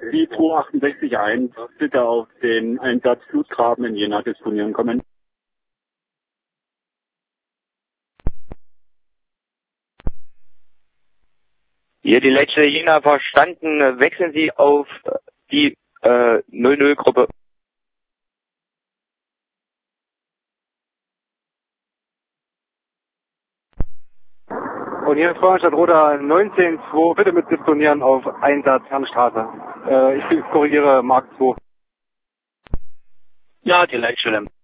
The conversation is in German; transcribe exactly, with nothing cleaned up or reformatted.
die zweihundertachtundsechzig eins, bitte auf den Einsatz Flutgraben in Jena disponieren kommen. Hier die letzte Jena verstanden. Wechseln Sie auf die äh, null null Gruppe. Und hier ist Frauenstadt Roda neunzehn zwei, bitte mit disponieren auf Einsatz Herrenstraße. Äh, ich korrigiere Mark zwei. Ja, die Leitstelle.